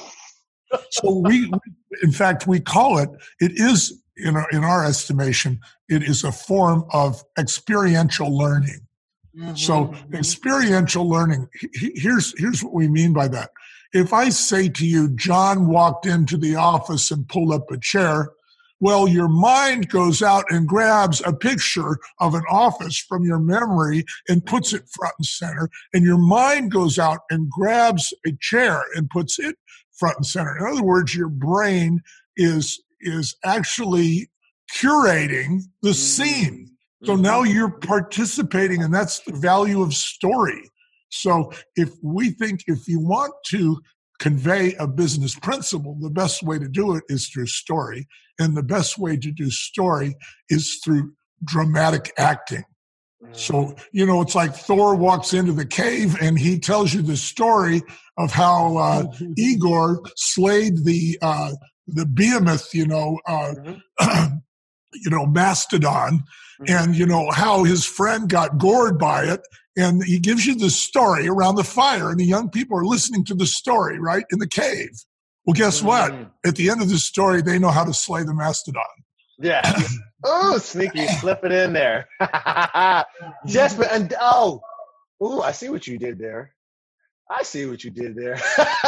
Speaker 1: So we, in fact, we call it, it is, in our, in our estimation, it is a form of experiential learning. Mm-hmm. So experiential learning, here's, here's what we mean by that. If I say to you, John walked into the office and pulled up a chair, well, your mind goes out and grabs a picture of an office from your memory and puts it front and center. And your mind goes out and grabs a chair and puts it front and center. In other words, your brain is, is actually curating the scene. So now you're participating, and that's the value of story. So if we think if you want to convey a business principle, the best way to do it is through story. And the best way to do story is through dramatic acting. So, you know, it's like Thor walks into the cave and he tells you the story of how uh, Igor slayed the uh, the behemoth, you know, uh, mm-hmm. you know, mastodon, mm-hmm. and, you know, how his friend got gored by it. And he gives you the story around the fire, and the young people are listening to the story, right, in the cave. Well, guess mm-hmm. what? At the end of the story, they know how to slay the mastodon.
Speaker 2: Yeah. Oh, sneaky, slip it in there. Just, and oh, ooh, I see what you did there. I see what you did there.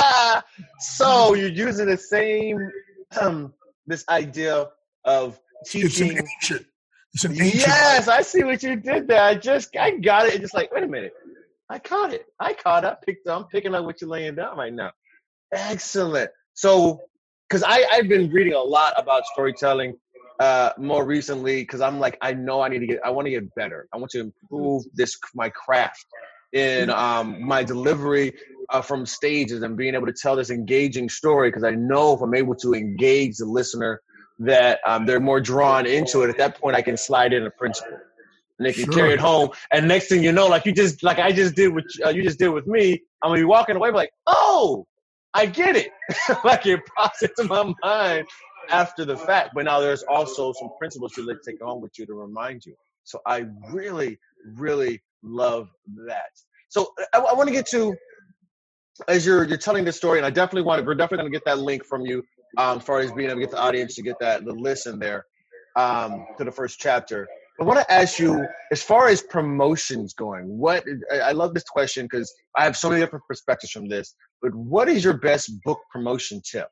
Speaker 2: So you're using the same, um, this idea of teaching.
Speaker 1: It's an ancient. It's an ancient.
Speaker 2: Yes, I see what you did there. I just, I got it. It's just like, wait a minute. I caught it. I caught up. Picked up. I'm picking up what you're laying down right now. Excellent. So, because I I've been reading a lot about storytelling uh, more recently, because I'm like, I know I need to get, I want to get better. I want to improve this, my craft in um, my delivery uh, from stages and being able to tell this engaging story, because I know if I'm able to engage the listener, that um, they're more drawn into it. At that point, I can slide in a principle, and they can sure. carry it home. And next thing you know, like you just, like I just did, with uh, you just did with me, I'm gonna be walking away like, oh, I get it. Like it pops into my mind after the fact. But now there's also some principles you like to take home with you to remind you. So I really, really love that. So I, I want to get to, as you're you're telling this story, and I definitely want to, we're definitely going to get that link from you. Um, as far as being able to get the audience to get that the listen there um, to the first chapter. I want to ask you, as far as promotions going, what I, I love this question because I have so many different perspectives from this, but what is your best book promotion tip?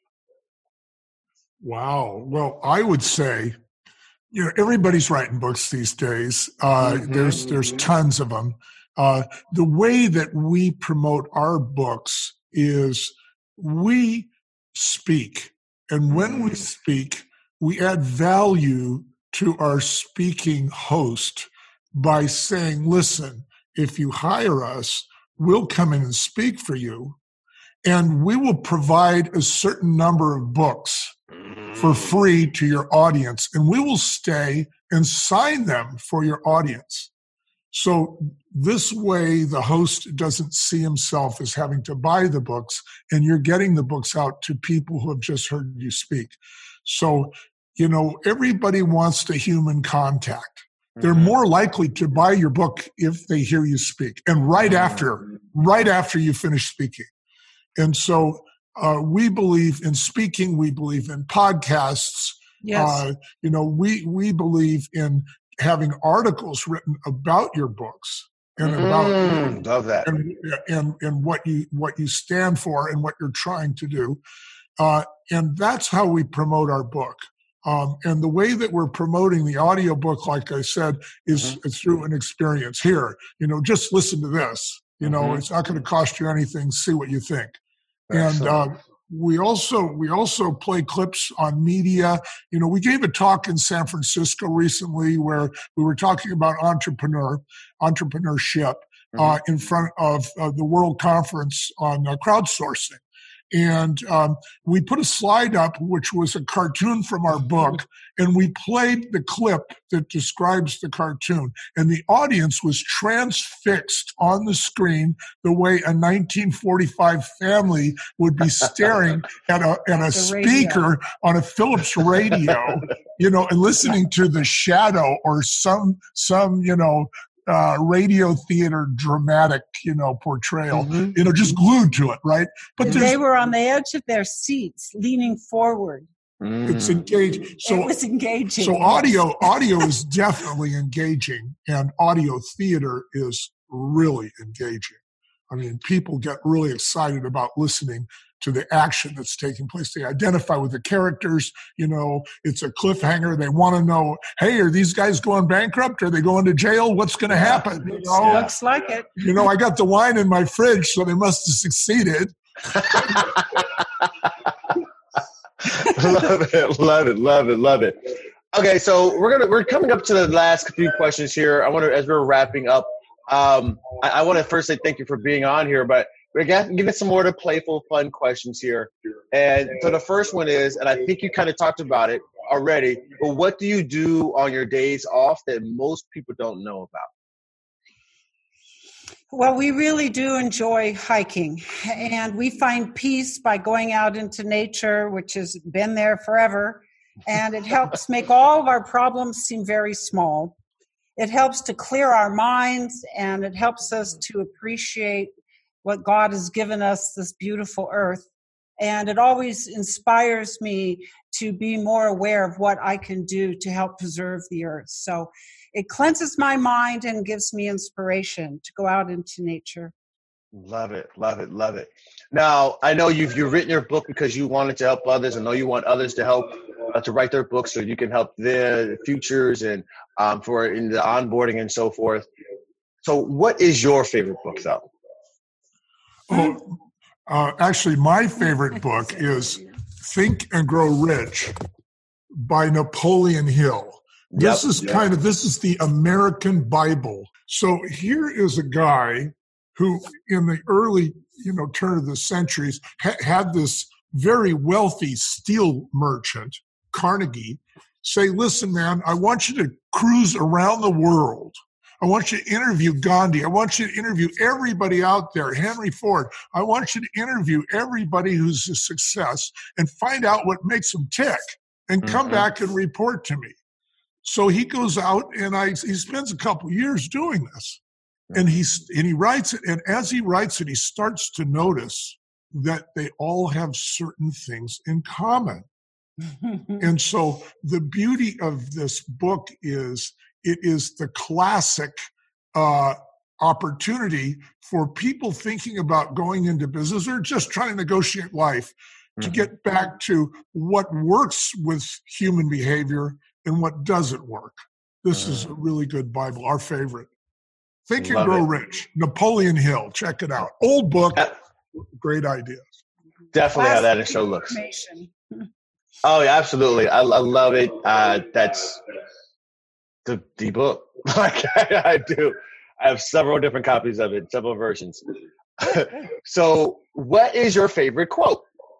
Speaker 1: Wow. Well, I would say, you know, everybody's writing books these days. Uh, mm-hmm, there's mm-hmm. there's tons of them. Uh, the way that we promote our books is we speak. And when we speak, we add value to our speaking host by saying, listen, if you hire us, we'll come in and speak for you, and we will provide a certain number of books for free to your audience, and we will stay and sign them for your audience. So this way, the host doesn't see himself as having to buy the books, and you're getting the books out to people who have just heard you speak. So, you know, everybody wants the human contact. They're mm-hmm. more likely to buy your book if they hear you speak, and right mm-hmm. after, right after you finish speaking. And so uh, we believe in speaking. We believe in podcasts.
Speaker 3: Yes.
Speaker 1: Uh, you know, we we believe in having articles written about your books and about
Speaker 2: mm, love that
Speaker 1: and, and and what you what you stand for and what you're trying to do, uh, and that's how we promote our book. Um, and the way that we're promoting the audiobook, like I said, is, mm-hmm. is through an experience. Here, you know, just listen to this. You know, mm-hmm. it's not going to cost you anything. See what you think. Excellent. And uh, we also we also play clips on media. You know, we gave a talk in San Francisco recently where we were talking about entrepreneur entrepreneurship mm-hmm. uh, in front of uh, the World Conference on uh, crowdsourcing. And um, we put a slide up, which was a cartoon from our book, and we played the clip that describes the cartoon. And the audience was transfixed on the screen the way a nineteen forty-five family would be staring at a at a speaker on a Philips radio, you know, and listening to The Shadow or some some you know. Uh, radio theater dramatic, you know, portrayal, mm-hmm. you know, just glued to it, right?
Speaker 5: But they were on the edge of their seats, leaning forward.
Speaker 1: Mm. It's engaging. So
Speaker 5: it was engaging.
Speaker 1: So audio, audio is definitely engaging, and audio theater is really engaging. I mean, people get really excited about listening to the action that's taking place. They identify with the characters. You know, it's a cliffhanger. They want to know, hey, are these guys going bankrupt? Are they going to jail? What's going to happen? You know?
Speaker 5: Looks like it.
Speaker 1: You know, I got the wine in my fridge, so they must have succeeded.
Speaker 2: Love it, love it, love it, love it. Okay, so we're gonna we're coming up to the last few questions here. I want to, as we're wrapping up, um, I, I want to first say thank you for being on here, but we're gonna give it some more to playful, fun questions here. And so the first one is, and I think you kind of talked about it already, but what do you do on your days off that most people don't know about?
Speaker 5: Well, we really do enjoy hiking, and we find peace by going out into nature, which has been there forever, and it helps make all of our problems seem very small. It helps to clear our minds, and it helps us to appreciate what God has given us, this beautiful earth. And it always inspires me to be more aware of what I can do to help preserve the earth. So it cleanses my mind and gives me inspiration to go out into nature.
Speaker 2: Love it, love it, love it. Now, I know you've you've written your book because you wanted to help others. I know you want others to help uh, to write their books so you can help their futures and um, for in the onboarding and so forth. So what is your favorite book, though?
Speaker 1: Oh, uh, actually, my favorite book is Think and Grow Rich by Napoleon Hill. This yep, is yep. kind of, this is the American Bible. So here is a guy who in the early, you know, turn of the centuries ha- had this very wealthy steel merchant, Carnegie, say, listen, man, I want you to cruise around the world. I want you to interview Gandhi. I want you to interview everybody out there, Henry Ford. I want you to interview everybody who's a success and find out what makes them tick and mm-hmm. come back and report to me. So he goes out and I, he spends a couple years doing this, and he's and he writes it. And as he writes it, he starts to notice that they all have certain things in common. And so the beauty of this book is it is the classic uh, opportunity for people thinking about going into business or just trying to negotiate life mm-hmm. to get back to what works with human behavior and what doesn't work. This uh, is a really good Bible, our favorite. Think and Grow it. Rich, Napoleon Hill. Check it out. Old book, great ideas.
Speaker 2: Definitely how that show looks. Oh, yeah, absolutely. I, I love it. Uh, that's the, the book. Like I, I do. I have several different copies of it, several versions. So what is your favorite quote?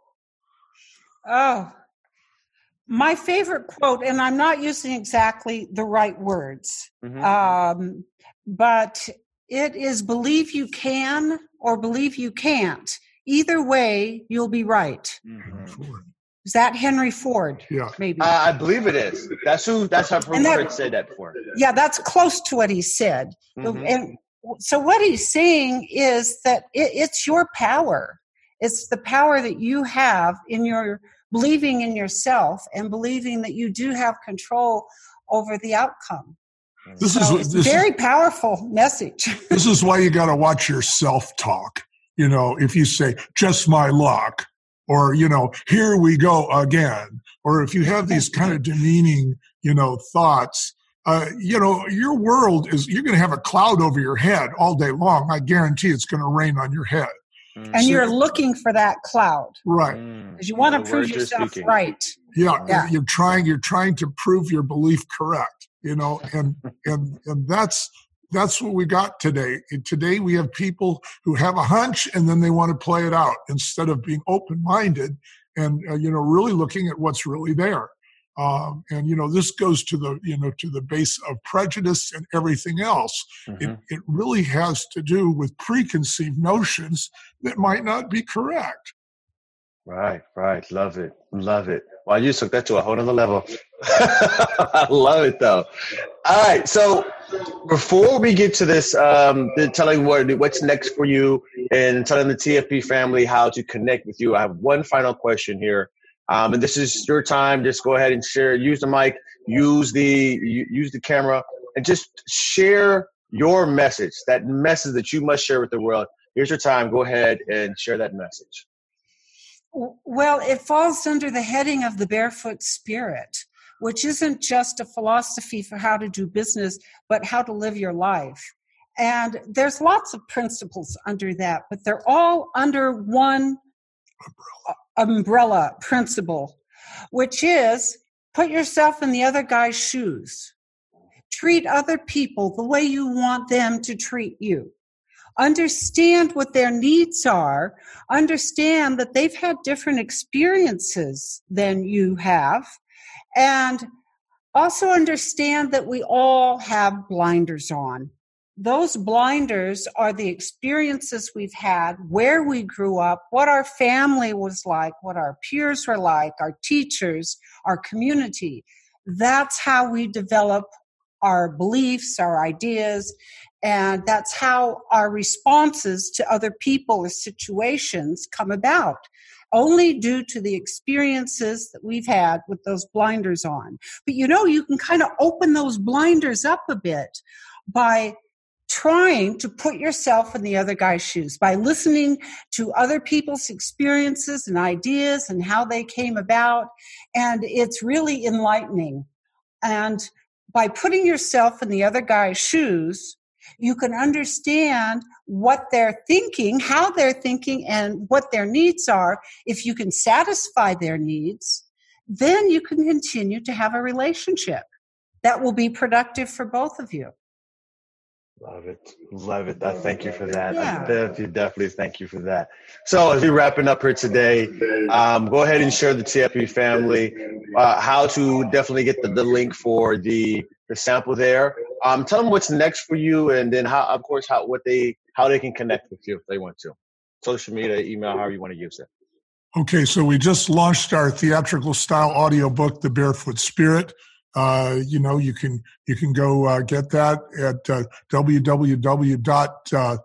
Speaker 5: Oh, my favorite quote, and I'm not using exactly the right words, mm-hmm. um, but it is believe you can or believe you can't. Either way, you'll be right. Mm-hmm. Is that Henry Ford?
Speaker 1: Yeah,
Speaker 5: maybe.
Speaker 2: Uh, I believe it is. That's who. That's how Ford said that before.
Speaker 5: Yeah, that's close to what he said. Mm-hmm. And so what he's saying is that it, it's your power. It's the power that you have in your believing in yourself and believing that you do have control over the outcome.
Speaker 1: This
Speaker 5: so
Speaker 1: is
Speaker 5: it's
Speaker 1: a
Speaker 5: very
Speaker 1: is,
Speaker 5: powerful message.
Speaker 1: This is why you got to watch your self-talk. You know, if you say, just my luck, or, you know, here we go again, or if you have these kind of demeaning, you know, thoughts, uh, you know, your world is, you're going to have a cloud over your head all day long. I guarantee it's going to rain on your head.
Speaker 5: And so, you're looking for that cloud.
Speaker 1: Right.
Speaker 5: Because you want to prove yourself right.
Speaker 1: Yeah, yeah. You're trying, you're trying to prove your belief correct, you know, and, and, and that's, that's what we got today. Today we have people who have a hunch and then they want to play it out instead of being open-minded and, uh, you know, really looking at what's really there. Um, and, you know, this goes to the, you know, to the base of prejudice and everything else. Mm-hmm. It, it really has to do with preconceived notions that might not be correct.
Speaker 2: Right, right. Love it. Love it. Well, you took that to a whole other level. I love it, though. All right. So before we get to this, um, the telling what what's next for you and telling the T F P family how to connect with you, I have one final question here. Um, and this is your time. Just go ahead and share. Use the mic. Use the use the camera, and just share your message, that message that you must share with the world. Here's your time. Go ahead and share that message.
Speaker 5: Well, it falls under the heading of the Barefoot Spirit, which isn't just a philosophy for how to do business, but how to live your life. And there's lots of principles under that, but they're all under one umbrella, umbrella principle, which is put yourself in the other guy's shoes. Treat other people the way you want them to treat you. Understand what their needs are. Understand that they've had different experiences than you have. And also understand that we all have blinders on. Those blinders are the experiences we've had, where we grew up, what our family was like, what our peers were like, our teachers, our community. That's how we develop our beliefs, our ideas, and that's how our responses to other people or situations come about, only due to the experiences that we've had with those blinders on. But you know, you can kind of open those blinders up a bit by trying to put yourself in the other guy's shoes, by listening to other people's experiences and ideas and how they came about. And it's really enlightening. And by putting yourself in the other guy's shoes, you can understand what they're thinking, how they're thinking, and what their needs are. If you can satisfy their needs, then you can continue to have a relationship that will be productive for both of you.
Speaker 2: Love it. Love it. I thank you for that.
Speaker 5: Yeah.
Speaker 2: I definitely, definitely thank you for that. So as we're wrapping up here today, um, go ahead and share the T F P family, uh, how to definitely get the, the link for the, the sample there. Um, tell them what's next for you, and then how, of course, how, what they, how they can connect with you if they want to. Social media, email, however you want to use it.
Speaker 1: Okay. So we just launched our theatrical style audiobook, The Barefoot Spirit. Uh, you know, you can you can go uh, get that at uh, w w w dot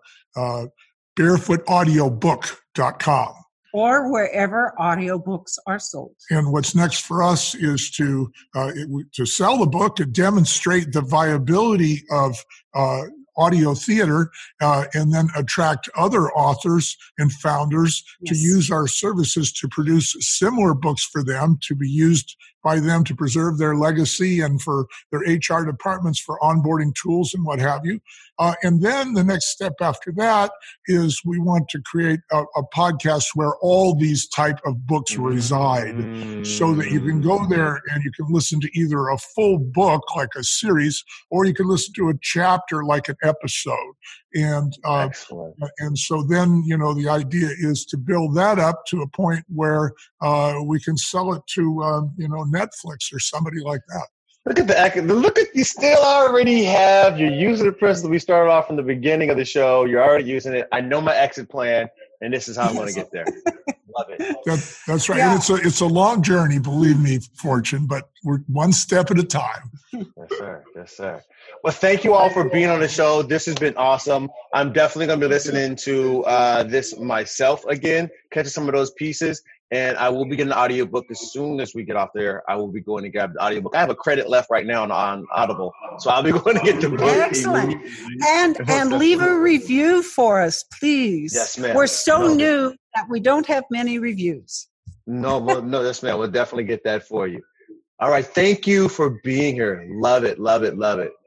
Speaker 1: barefoot audiobook dot com.
Speaker 5: Or wherever audiobooks are sold.
Speaker 1: And what's next for us is to uh, it, to sell the book and demonstrate the viability of uh, audio theater, uh, and then attract other authors and founders yes. to use our services to produce similar books for them, to be used by them to preserve their legacy and for their H R departments for onboarding tools and what have you. Uh, and then the next step after that is we want to create a, a podcast where all these type of books reside, mm. so that you can go there and you can listen to either a full book like a series, or you can listen to a chapter like an episode. And uh, and so then, you know, the idea is to build that up to a point where uh, we can sell it to, um, you know, Netflix or somebody like that.
Speaker 2: Look at the look at you still already have you're using the principle we started off from the beginning of the show. You're already using it. I know my exit plan, and this is how I'm going to get there. Love it.
Speaker 1: That, that's right.
Speaker 5: Yeah.
Speaker 1: And it's a it's a long journey, believe me, Fortune, but we're one step at a time.
Speaker 2: Yes, sir. Yes, sir. Well, thank you all for being on the show. This has been awesome. I'm definitely going to be listening to uh, this myself again, catching some of those pieces. And I will be getting the audiobook as soon as we get off there. I will be going to grab the audiobook. I have a credit left right now on, on Audible, so I'll be going to get the book.
Speaker 5: Excellent. And and leave a review for us, please.
Speaker 2: Yes, ma'am.
Speaker 5: We're so
Speaker 2: no,
Speaker 5: new that we don't have many reviews.
Speaker 2: No, no, yes, ma'am. We'll definitely get that for you. All right. Thank you for being here. Love it, love it, love it.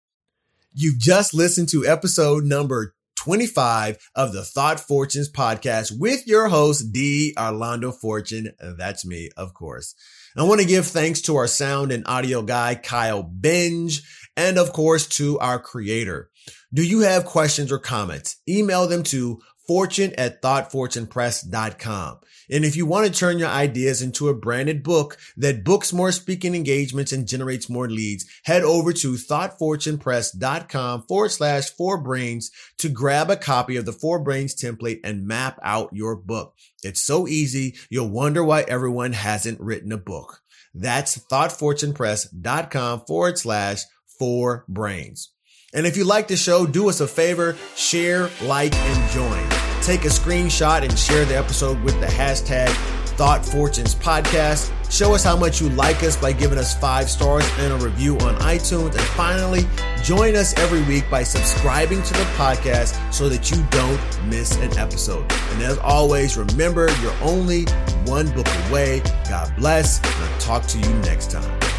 Speaker 4: You've just listened to episode number twenty-five of the Thought Fortunes podcast with your host, D. Orlando Fortune. That's me, of course. I want to give thanks to our sound and audio guy, Kyle Benj, and of course to our creator. Do you have questions or comments? Email them to fortune at thought fortune press dot com. And if you want to turn your ideas into a branded book that books more speaking engagements and generates more leads, head over to thought fortune press dot com forward slash four brains to grab a copy of the Four Brains template and map out your book. It's so easy, you'll wonder why everyone hasn't written a book. That's thought fortune press dot com forward slash four brains. And if you like the show, do us a favor, share, like, and join. Take a screenshot and share the episode with the hashtag Thought Fortunes podcast. Show us how much you like us by giving us five stars and a review on iTunes. And finally, join us every week by subscribing to the podcast so that you don't miss an episode. And as always, remember, you're only one book away. God bless, and I'll talk to you next time.